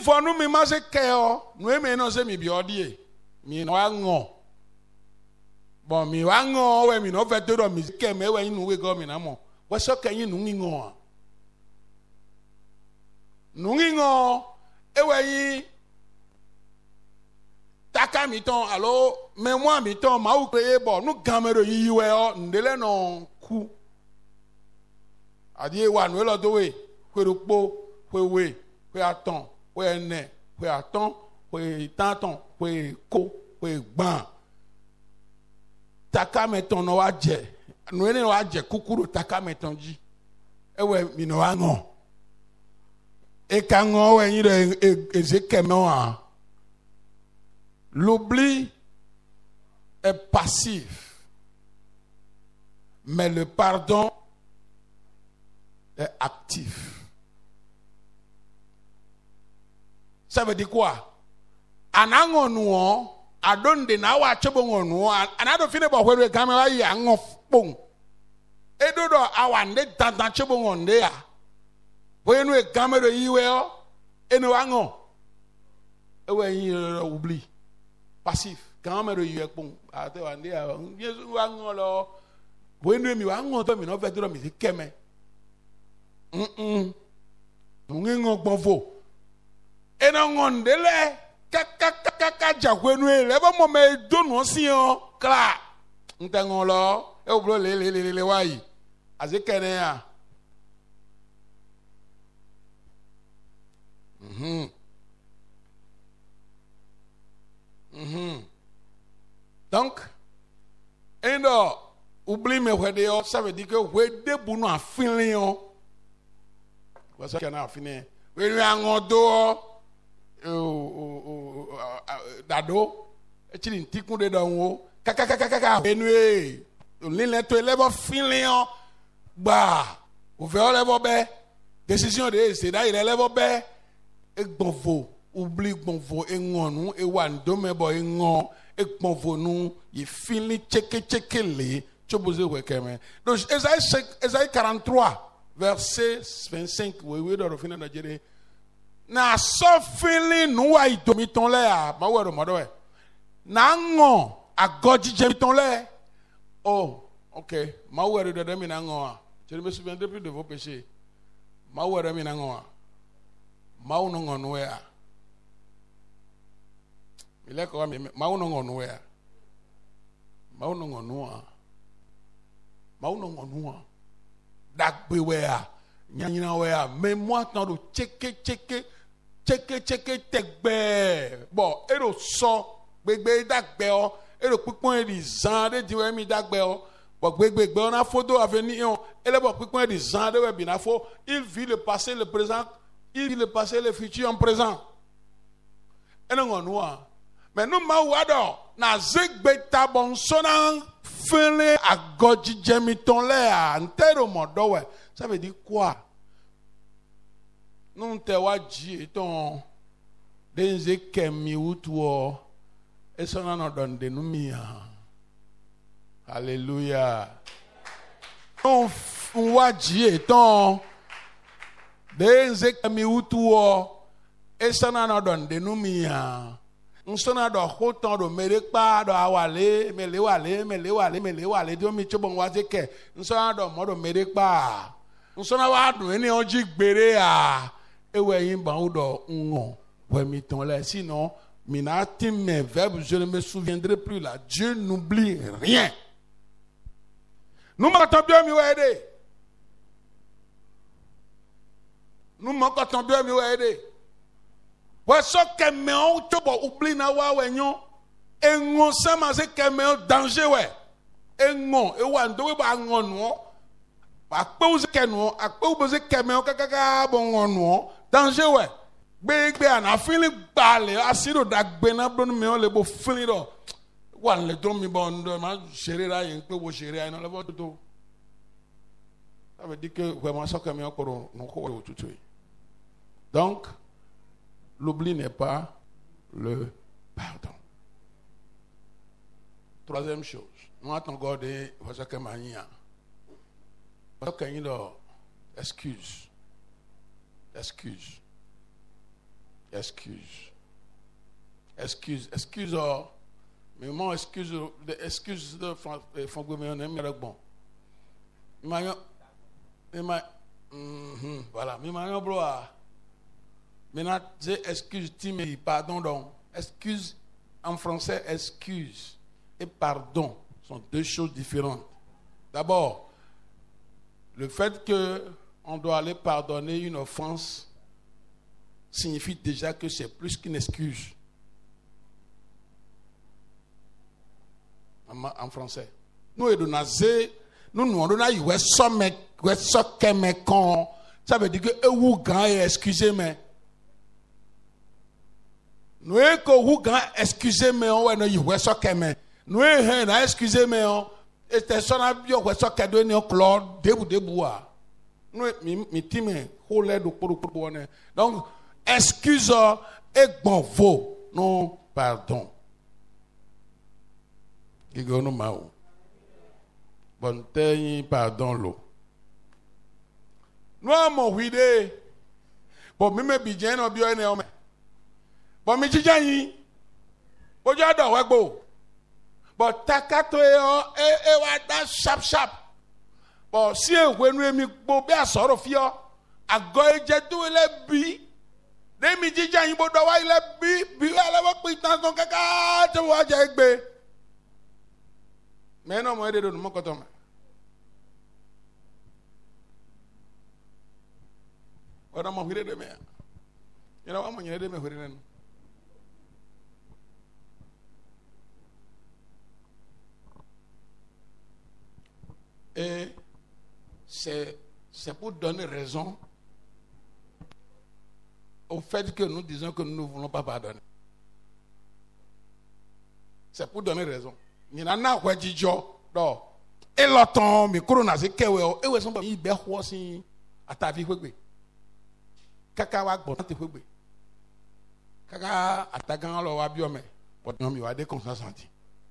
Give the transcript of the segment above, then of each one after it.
for no me must care, no me no say me be odie. Me no ango. But me wango when me no veteran me came when you we go me namo. What's okay you nungingo? Nungingo ewe taka mi ton alo me moi mi ton ma ou créer bon nous gamero yi we o ndele no ku. Adie wa no lo do we kwerupo kwewe kwe aton kwe ene kwe aton kwe tanton kwe ko kwe gban. Taka meton no waje no ene waje kukuru taka meton ji ewe mi no ango e kango we yin de ezekemo a. L'oubli est passif, mais le pardon est actif. Ça veut dire quoi? Anango nuo adonde na wa chebongo nuo anado fine bo hweru kamera yi ango pong edodo awande tantan chebongo nde ya wenu e kamera yi we o eno ango ewe yin oubli passif kamera yi e pong ate wande ya yesu ango lo wenu mi ango to mi no vedro mi keme nungo gbonfo eno ngondele kaka jakwenu ele ba mo me donu si o kla ntango lo e oblo le wayi azekene ya donc endo oubli me wede o ça veut dire que wede bunu afin o parce que na afin we ri angodo dado echiri ntikun de danwo kaka enue onle to level feeling gba o fe o level be décision de c'est da ile level be egbonvo oubli gbonvo engonu e wa ndome bo engon egbonvo nu yi feeling chekele choboze wekeme donc Esaïe 43 verset 25 we do fina na jere na so feeling no wa idomi ton le a ma wo mo do e na ngo agoji je ton le oh OK ma wo de mi na ngo a je me souviendrai plus de vos péchés ma wo de mi na ngo a ma wo no ngo no a ile ko ma wo no ngo no a ma wo no ngo no a ma wo no ngo no a dagbe we a nyanyina we a mais moi tant do cheke tegbe bon ero so gbegbe dagbe o ero pipon eri zan de diwe mi dagbe o bon gbegbe on a photo avenir ele bon pipon eri zan de we bi na fo il vit le passé le présent il vit le passé le futur en présent eno ngonu a mais nous ma wado na zegbe tabon sona fele agoji jemiton le a ntero modo we ça veut dire quoi? Non te waji ton denze kemi utuo esona no donde numia. Alléluia. Non waji ton denze kemi utuo esona no donde numia. Nsona do hoton do merekpa do awale melewale do mi chobon wazeke nsona do modo merekpa nsona wa do eni oji gbere a ewe yin ba udo ngo we mi ton là sinon minati mes verbes je ne me souviendrai plus là. Dieu n'oublie rien. Nous m'entendons bien mi wede. Nous m'entendons bien mi wede. Wa so keme o to bo oubli na wa wenyo engo sama se keme o danger we engo e wa ndo we ba ngonu akpe uze kenu akpe uze keme o kaka bo ngonu danger we gbegbe ana feeling gbale asiro dagbe na bro mi o le bo feeling do wa le do mi bo ndo ma sere ra yin pe wo sere ai no le bo to ça veut dire que vraiment so keme o koro no ko wo tutu. Donc l'oubli n'est pas le pardon. Troisième chose, nous attendons God et vous avez mania. Vous avez excuse. excuse. Mais mon excuse de bon. Voilà, maintenant, j'ai excuse, pardon donc. Excuse, en français, excuse et pardon sont deux choses différentes. D'abord, le fait qu'on doit aller pardonner une offense signifie déjà que c'est plus qu'une excuse. En français. Nous, ça veut dire que vous excusez-moi. Nous, excusez-moi, nous, excusez-moi, et c'est ça, donc, excuse et bon vaut, non, pardon. Bon, pardon, l'eau. Nous avons idée. Bon, même bien, on bien, on bon, mais tu dis, bon, j'adore, ouais, bon. Bon, takato et wada sharp. Bon, si vous nous aimez, bon, bien, sort fio, à goye, j'ai tout le bi. Des midi, j'ai bon, doit il est bi, à la voix, dans ton caca, tu vois, j'ai bé. Mais non, moi, je ne m'en compte pas. On a mangé de mer. Il y a un moment de mer. Et c'est pour donner raison au fait que nous disons que nous ne voulons pas pardonner. C'est pour donner raison. Minana wajijo do eloton mi kuro na se kewe o ewe so mi be ho sin atavi kwegbe kaka wa gbo te kwegbe kaka atagan lo wa bi o me but no mi wa de consensanti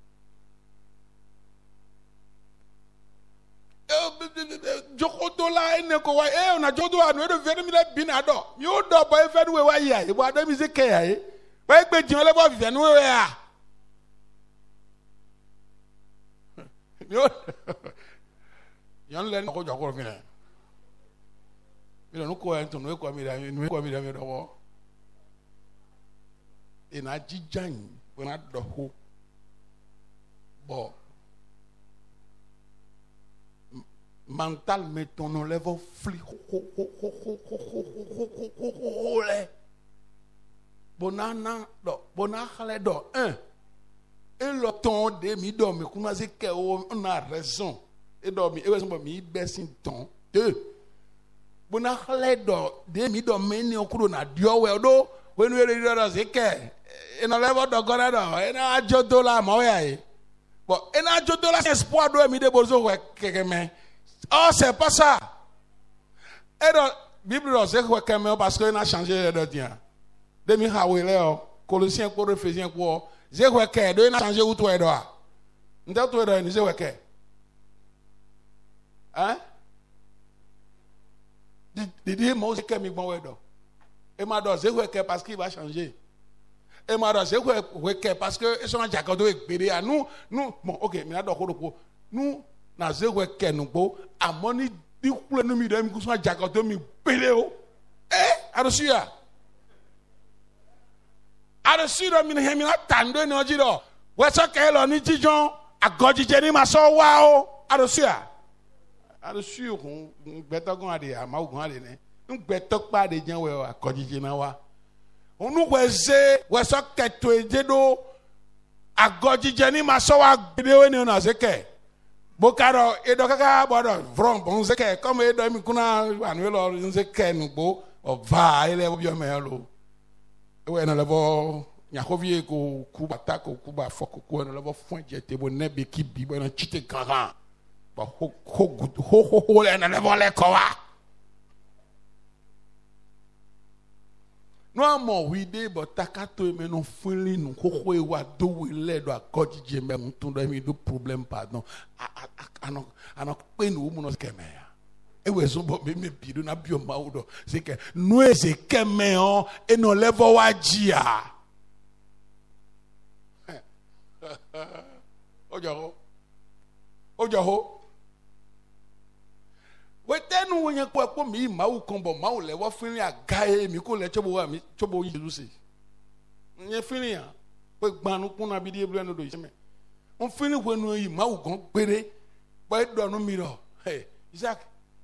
jokoto la ene ko wa na jodo anu e do vere mi le bi na do mi o do bo e fe nu we wa ya e bo ade mi se ke ya e ba gbe jin le bo fi nu we ya yan len ko joko fi na mi no ko en to no ko mi da mi do wo ina jijan wona do ho bo mental mettons nos lèvres fli bonana do bonakhle do et le ton de mi do mi kuma se ke on a raison et do mi e so mi besin ton deux bonakhle do de mi do me ni okuro na dio we do when we read do se ke e no level do gora do e na ajodo la mo ya e bon e na ajodo la espoir do mi de bozo we kekeme. Oh, c'est pas ça. Et la Bible dit que parce qu'il a changé de temps. Demi hawele Colossiens pour Éphésiens pour j'ai que de na changé où toi doit. Ndel toi doit ni j'ai que. Hein? Didi mo que mi bon wedo. Et ma do j'ai que parce qu'il va changer. Et ma do j'ai que parce que ils sont en jacodo ekpere à nous bon OK, mais na do ko nous na zewe kenugbo amoni di kule no mi dem kuso jakoto mi pele o arosia mi na hemi na tando ni ojiro we so ke lo ni jijon agojije ni ma so wa o arosia kun gbetogun ade amagun ade ne ngbetokpa de jan we agojije na wa onu weze we so ke to ejedo agojije ni ma so wa gbede we ni na se ke Bokaro edo kaka bodo from bonzeke comme edo mi kuna anuelo nzeke nugbo ova ile obio melo we na lebo nyakovie ko kuba tako kuba foko ko na lebo fon jete bo nebe ki bi bo na chite kara ba ho le na lebo le ko wa no amo wide but takato me no fuli no koko e wa do we le do akojije me mtundo mi do problem pardon ano pe no mu no skeme ya e we so bo me bidu na bio ma wo se ke no e se keme on e no level wa jia ojo we tenu wo yen po mi ma wo kan bo ma wo le wo fini aga e mi ko le chobo wa mi chobo Jesus nye fini ya pe gbanu kun na bi di eblu no do ise me on fini we nu yi ma wo gan pere pe do no mi ro hey Isaac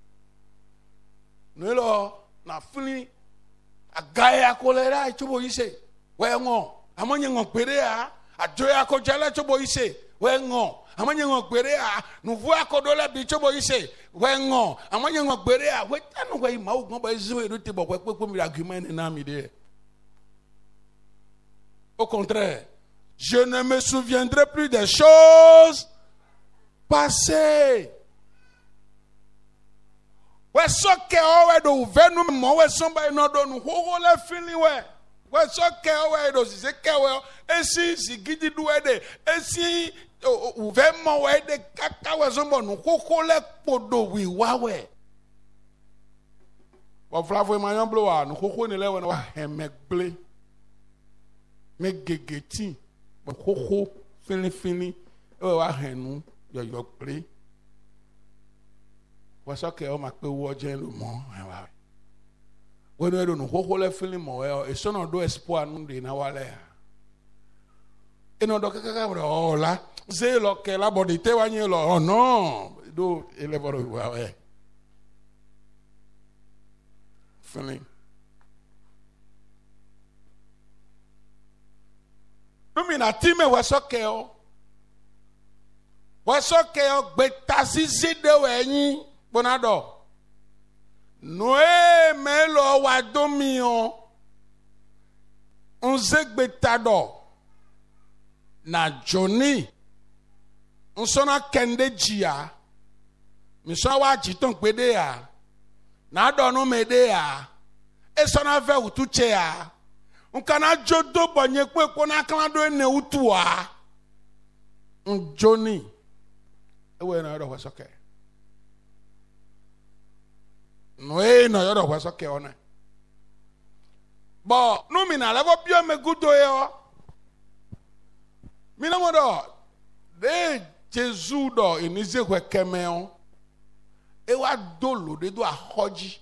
no lo na fini aga e akolera chobo ise we ngo amonye ngo pere a ajoya ko jala chobo ise we ngo amanye ngo pere a nuvu akodola bi chobo ise we ngo amanye ngo pere a we tanu we ma wo gan ba ziwe do te bo pe mi argument na mi de. Au contraire, je ne me souviendrai plus des choses passées. We so ke o we do venu mo we so ba no do nu ho le feeling we so ke o we do si ke we esi si gidi du we de esi o ve mo we de kaka we so mo nu ho le podo wi wa we wa flavo ma yan blo wa nu ho ni le we wa hemegble me gegeti bo ho fini e wa henu yo ple wa so ke o ma pe wo je lo mo wa we no do no ho le feeling mo e so no do espoir nu de na wale e no do kaka bro la ze lo ke la body te wa yin lo oh no do ele boro wa feeling Lumina time wasoke o gbetasi zide wenyi bonado noe melo wa domio unze gbetado na Johnny unsona kende jia miswa wa jiton pede ya na do no mede ya esona ve utuche ya unkana jodo bonye kwe na kanado ene utua Johnny ewe na do wasoke no e na yo do wasoke ona bo no mi na levo bio me gudo yo mi na mo do de Jesus do enize kwe kemeo e wa dolo de do ahoji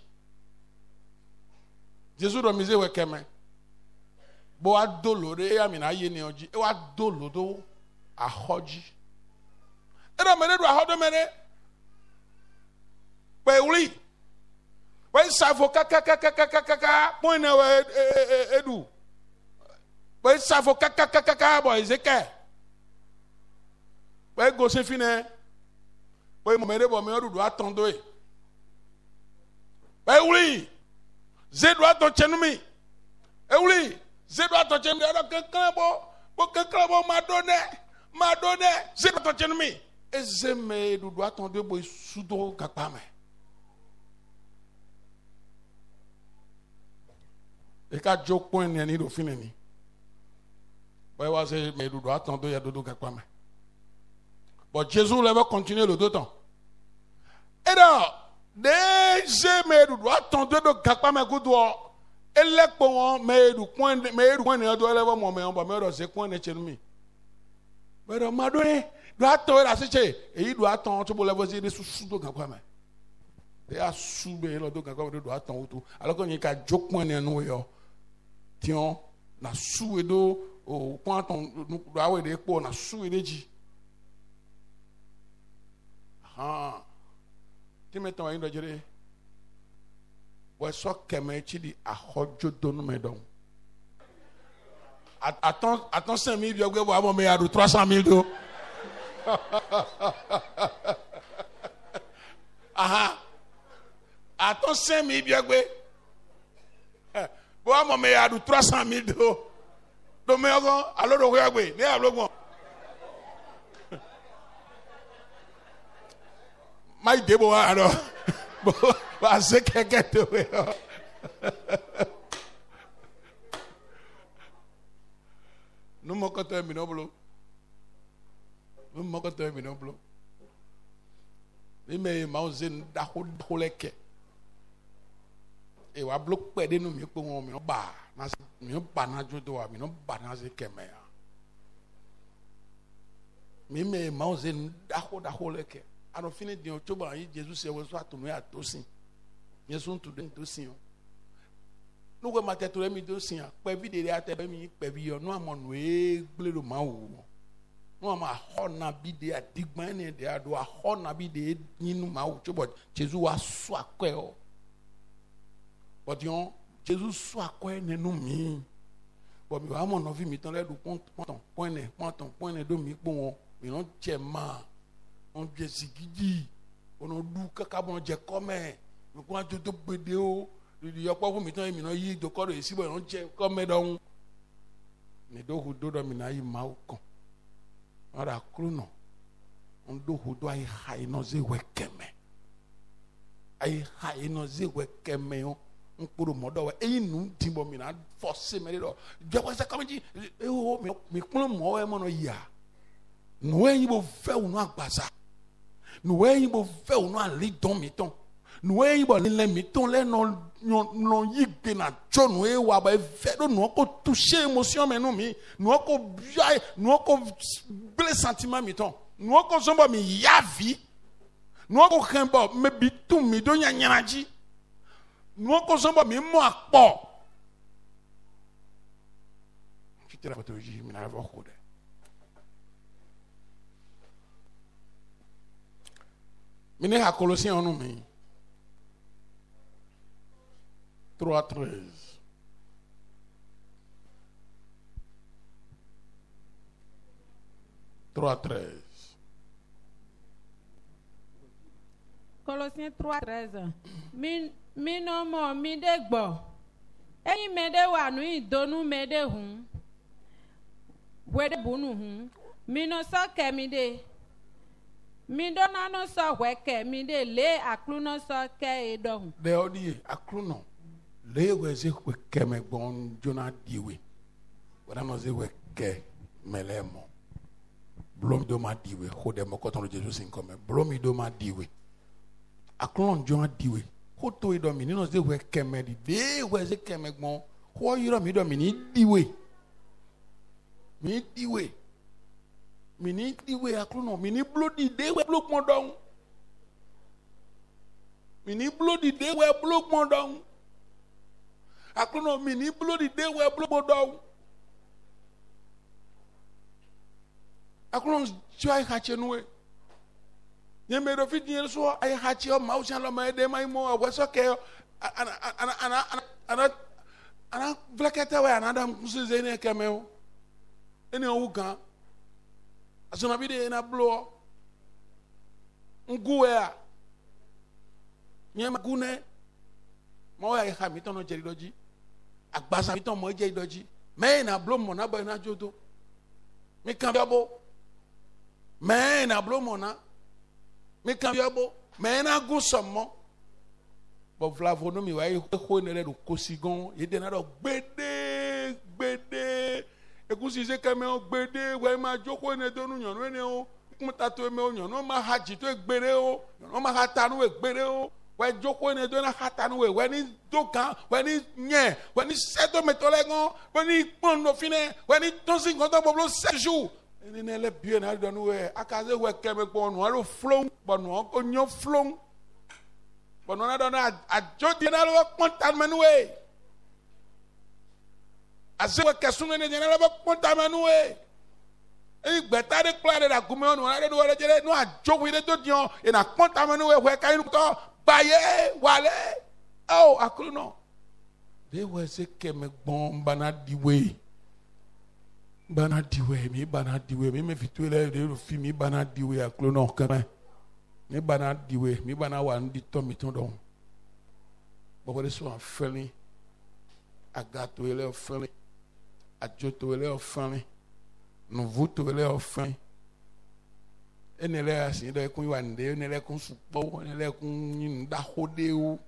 Jesus do mize kwe keme bo wa dolo de ya mi na ye ni oji e wa dolo do ahoji e do mere do ahodo mere pe uri we safo kaka point na we edu we safo kaka boy zeke we go se fine we mo mere bo me odudu atondo e we uri zedu aton chenumi e uri zedu aton chenumi ada kankan bo madone zedu aton chenumi ezeme dudu atondo bo sudo kakpa me e ka jo point ni do fine ni boy wa se me dudu atondo ya dudu kakpa me. But Jesus va continuer le deux temps. Et là, déjà, mais nous doit attendre de capable me goudou. Et les points, mais du coin, ne doit lever mon mais on va me roser coin de chez nous. Mais on m'a donné, doit attendre à ce et il doit attendre pour lever des sous de capable. Et à souber le dos capable doit attendre tout. Alors qu'on y a qu'à joke point de nous yo. Tiens, na sous et do au point on nous doit avoir des points na sous et des ji. Ah, tu mets ton aïe de dire, ouais, soit qu'elle dit à Hodjo donne mes dons. Attends 5 000, je vais voir mon meilleur 300 000 d'euros. Ah, attends 5 000, je vais voir mon meilleur 300 000 d'euros. Donc, alors, on va voir, ne pas my debo ano ba se keke to we no mo ko to mi no blo me mausen da holeke e wa blok pe de no mi pe won mi no ba na mi no ba na jodo wa mi no ba na se keme ya mi me mausen da holeke ano fini di October yi Jesus se wo so atunu ya tosin yesu tu den tosin no go mate to mi tosin pe video ate be mi pe bi yo no amonu e gble lo ma wo no ma hona bi de adigban ne de ado hona bi de yinu ma wo but Jesus wa so akwe o but yon Jesus so akwe ne no mi but mi wa mo no vi mi tan le do point ne do mi po won mi no che ma on jesigiji on du kaka bon je come mi ko ajo to gbede o di yopo fun mi tan mi no yi do ko do si bo on je come don ni do hu do mi na yi ma o kan ora kruno on do hu do ai hai no ze wekeme o on puro modo we inu timbo mi na force me do je ko se come ji o mi kun mo e mo no ya no e yibo fe unu agbaza no e yibo fe unu ali don mi ton no e yibo le mi ton le no yigbe na jonu e wa ba fe do no ko toucher émotion me no mi no ko blé sentiment mi ton no ko sombo mi yavi no ko kembo me bitu mi do nyanyanaji no ko sombo mi mo apo kitira patologie mi na va ko de Mine à Colossiens en nous 3:13. Colossiens 3:13. Mi no mo mi de gbo. Eyin me de wa nu idonu me de hun. We de bunu hun. Mi no so ke mi de. Mi do na no so weke mi de le aklu no so ke edo. De odi aklu no. Le we ze weke me gbon jona diwe. Wala no ze weke melemo. Blom do ma diwe ho de mo koton Jesus in come. Blom do ma diwe. Aklu no jona diwe. Ho to edo mi no ze weke me di de we ze ke me gbon. Ho yiro mi do mi ni diwe. Mi diwe. Mini diwe akrono mini bloody de we block mo down mini bloody de we block mo down akrono mini bloody de we block mo down akrono joy hache nuwe nyeme do fit nyel so ay hache o ma usan lo ma de mai mo wa so ke ana blaketa we anada mkuze ne kemeo ene oga asona bi de na blow nguwa nyema gune mo ya ha mi ton no jeri doji agbasa mi ton mo jeri doji me na blow mo na ba na jodo mi kan biabo me na blow mo na mi kan biabo me na gun somo bo flavono mi wa ho ne le do kosigon ye de na do gbede ekusi se keme o gbede we ma joko ne donu nyonu ene o kumuta to me o nyonu ma haji to egbere o nyonu ma hatanu egbere o we joko ne do na hatanu we ni dokan we ni nye we ni seto metolegon we ni pondo fine we ni tonsi ngoto boblo 7 jours ene ne le bien na donu we akaze we keme po nu aro flon bonu ko nyo flon bonu na do na ajodi na lo pontan manuwe azewa kesunu ne nyana ba ponta manuwe e gbeta de klare da gume onu na de do wala jere no ajogu ide to dion e na ponta manuwe we kai nu to baye wale oh akulu no de we se keme gbon bana diwe mi me fituele de fi mi bana diwe akulu no kan mi bana diwe mi bana wa ndi to mi ton don bo de so afeli agato ele ofeli ajoto ele ofani nuvuto ele ofani enele asin do ekun wande enele kun supo enele kun yin da hode o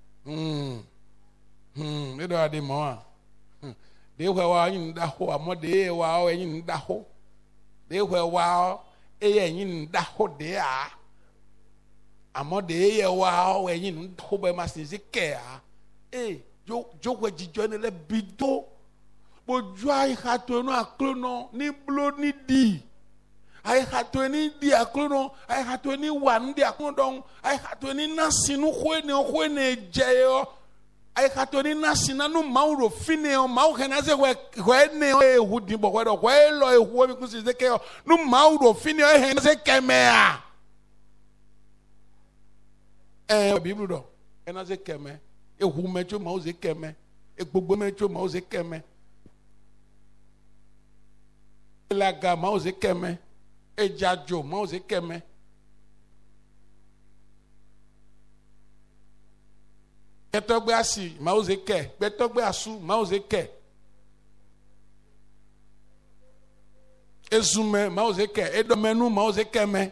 le do ade mo de wa yin da ho amode wa o yin da ho de wa e yin da ho de a àmọ́ de yẹ wá ọ ẹ̀yin ní kó bẹ́ẹ̀ máa ṣe kẹ́ ẹ̀ jókòó jíjọ́ ní lẹ́bi tó bójú àyíkàtò inú àkúrò náà ní blo ní di àyíkàtò ní di àkúrò náà àyíkàtò ní wà ní di àkúrò náà àyíkàtò ní násìnú kó ní jẹ ọ àyíkàtò ní násìnú nánú màá rò fínì ọ màá kẹ́ ní ẹsẹ̀ wẹ́ ní ehu dìbò wẹ́ lọ ehu omi kún sí ṣe kẹ́ ọ nú màá rò fínì ọ ẹ̀hẹ́ ní ẹsẹ̀ kẹ́mẹ́ à. Bíbélì dọ̀ ẹ̀ náà ṣe kẹ́mẹ́ ehu mẹ́tò màá ṣe kẹ́mẹ́ egbogbo mẹ́tò màá ṣe kẹ́mẹ́ elaga màá ṣe kẹ́mẹ́ ejajo màá ṣe kẹ́mẹ́ gbẹtọgbẹ asi màá ṣe kẹ́ gbẹtọgbẹ asu màá ṣe kẹ́ ezumẹ màá ṣe kẹ́ edomẹnu màá ṣe kẹ́mẹ́.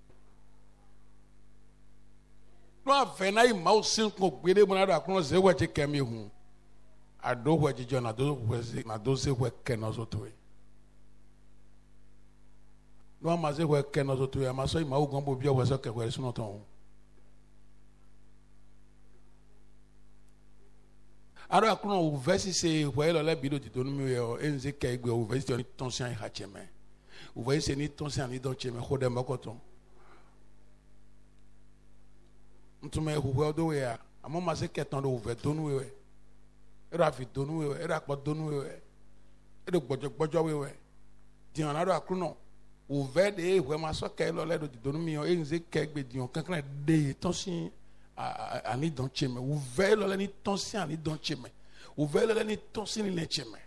No avena i mau cinco gbede mona da kuno ze weche kemi hu ado weche jona do weze na do ze we keno zotoe no amaze we keno zotoe amaso i mau gombo bia weso ke we suno ton aro akuno o verse se we lo le bido ti tonu mi o enze ke igbe o verse ni tension i hacheme o verse ni tension ni don cheme khode makoton ntuma ehuhu do we a amo ma se keton do ve donu we era fi donu we era po donu we era gbojo we dian na do akruno o ve de we ma so ke lo le do donu mi o enze ke gbe dian kankan de tonsin ani don cheme o ve lo le ni tonsin ani don cheme o ve lo le ni tonsin ni le cheme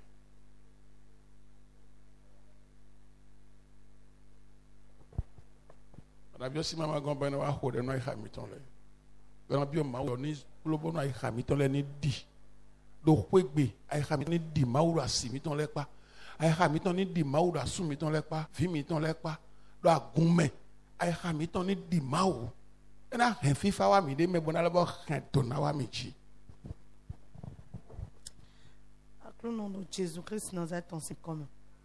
rabio si mama gon bana wa ho de no ha mi ton le gbẹ̀rún bí o máa wọ̀ ní lóbónú àyíká mi tán lẹ́ ní dì ló pégbè àyíká mi ní dì máa wúrà sí mi tán lẹ́pa àyíká mi tán ní dì máa wúrà sùn mi tán lẹ́pa fi mi tán lẹ́pa lọ́ àgúnmẹ̀ àyíká mi tán ní dì máa wò ẹ̀nà hẹ̀ fífa wà mí dé mẹ́bọn náà lọ́bọ̀ hẹ̀ tó náà wà mí jì. Au nom de Jésus-Christ, nous êtes si commun.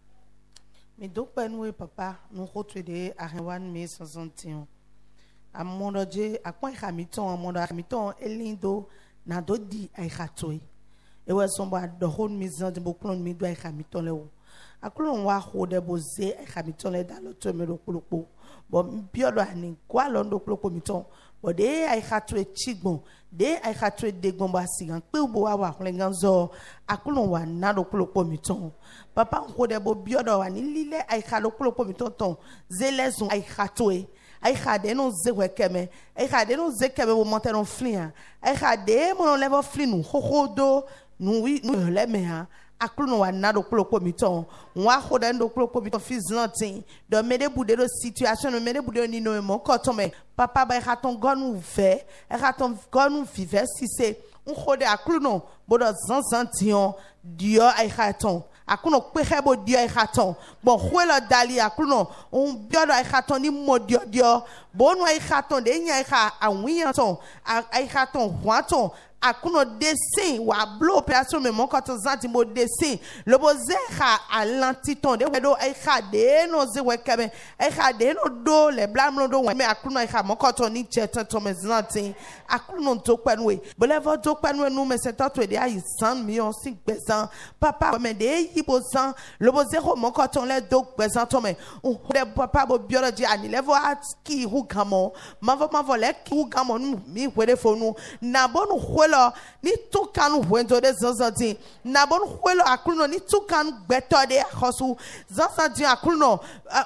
Mais donc, nous et papa, nous retrouvons à Rewan 1061. A mondo je akwa hamiton a mondo hamiton elindo na do di ai khatoi e wa somba do hon mizan de boklon mi do ai hamiton lewo aklon wa ho de boze ai hamiton le da lo to me do klopo bo biodo ani kwa lo ndo klopo miton bo de ai khatoi chigbon de ai khatoi degbon ba sigan pe bo wa hlenganzo aklon wa na do klopo miton papa ho de bo biodo ani lile ai khalo klopo miton ton zelezun ai khatoi ai khade no zewe keme ai khade no zekeme bo monteron flin ai khade mo level flin no khodo no wi no le me ha akruno wa na do kloko miton wa khoda ndo kloko miton fizlantin do mede bude do situation no mede bude ni no mo ko to me papa ba khaton gonu ve khaton gonu vive si c'est on khode akruno bodo zanzantion dio ai khaton akuno kwehebo dio ai khaton bon khwela dali akuno on biodo ai khaton ni modio dio bonu ai khaton de nya ai kha awin ton ai khaton hwaton akuno dessin wa blo opération me mon quand zanti mo dessin le boze kha alantiton de wedo ai kha de no ze wekeme ai kha de no do le blam do me akuno ai kha mon quand ni chetan to me zanti akuno to kwenwe bolevo to kwenwe nu me setato de ai 100 millions 5 pesan papa me de yibosan le boze ko mon quand le do pesan to me on de papa bo biology ani level at ki hu gamo mavo le ki hu gamo mi wede fonu na bonu ni tukanu wento de zanzanti na bon huelo akruno ni tukanu beto de khosu zanzanti akruno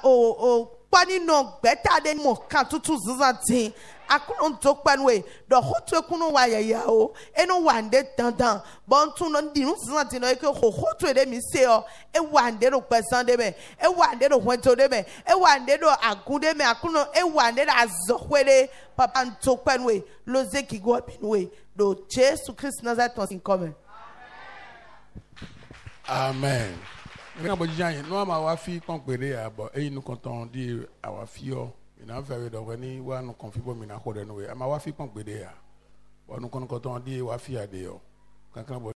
o pani no beta de mo kan tutu zanzanti akruno to panwe do hotu ekunu wa ya o eno wande dandan bon tun no dinu zanzanti no e ko hotu de mi se o e wande do pesan de me e wande do wento de me e wande do agunde me akruno e wande da azohwele papa to panwe loze ki go pinwe do Jesus Christ Nazareth in common. Amen. Nga bo jan no ma wa fi kon pere abo eyin nu konton di awa fi o ina very do ni wa nu konfibo mi na ko de no we ama wa fi kon pere ya wa nu kon konton di wa fi ade o kankan